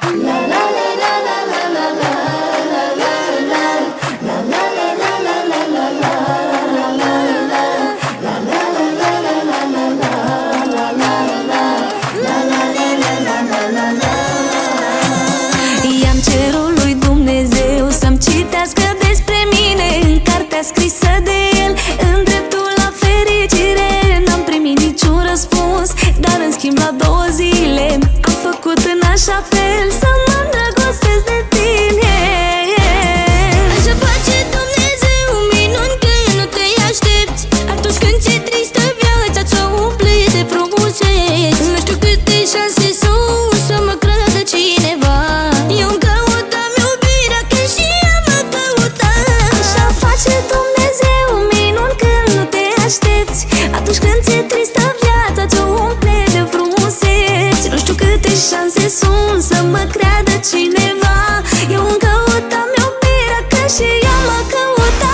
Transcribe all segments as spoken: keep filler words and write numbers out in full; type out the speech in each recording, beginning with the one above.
I-am cerut lui Dumnezeu să-mi citească despre mine în cartea scrisă de el, în dreptul la fericire. N-am primit niciun răspuns, dar în schimb la două zile am făcut în așa fel să mă îndrăgostesc de tine. Așa face Dumnezeu minuni când nu te aștepți, atunci când ți-e tristă viața ți-o umple de frumuseți. Nu știu câte șanse sunt să mă creadă cineva, eu îmi căutam iubirea când și ea mă căuta. Așa face Dumnezeu minuni când nu te aștepți, atunci când ți-e tristă viața ți-o umple de frumuseți. Nu știu câte șanse sunt să mă creadă cineva, eu îmi căutam iubirea când și ea mă căuta.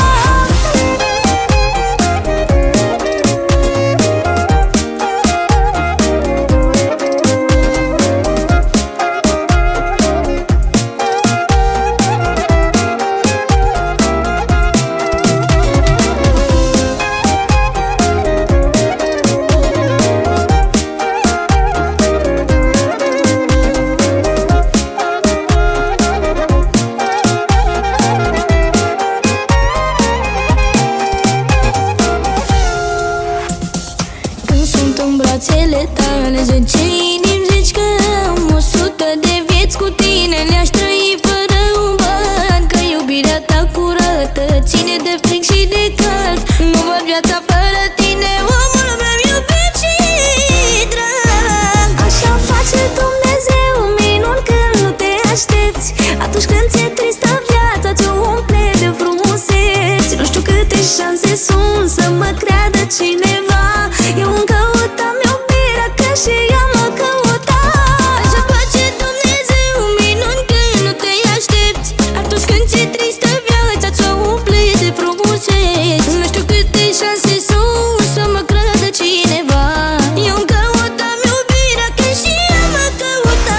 În brațele tale zece inimi, zici că am o sută de vieți cu tine, le-aș trăi fără un ban. Că iubirea ta curată ține de frig și de cald, nu văd viața fără tine, omul meu iubit și drag. Așa face Dumnezeu minuni când nu te aștepți, atunci când ți-e tristă viața ți-o umple de frumuseți. Nu știu câte șanse sunt să mă creadă cineva, eu îmi căutam iubirea când și ea mă căuta. Așa face Dumnezeu minuni când nu te aștepți, atunci când ți-e tristă viața ți-o umple de frumuseți. Nu știu câte șanse sunt să mă creadă cineva, eu îmi căutam iubirea când și ea mă căuta.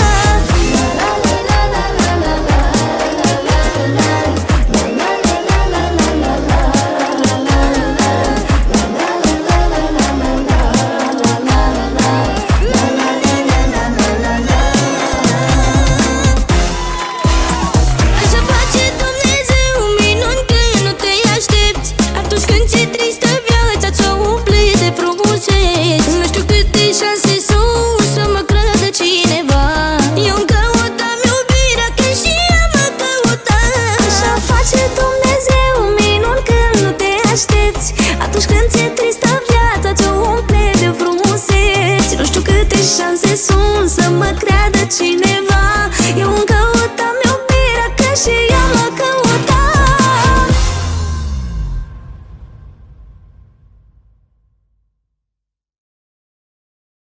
Așa face Dumnezeu minuni când nu te aștepți, atunci când ți-e tristă viața ți-o umple de frumuseți. Nu știu câte șanse sunt să mă creadă cineva, eu îmi căutam iubirea când și ea mă căuta. Așa face Dumnezeu minuni când nu te aștepți, atunci când ți-e tristă viața ți-o umple de frumuseți. Nu știu câte șanse sunt să mă creadă cineva.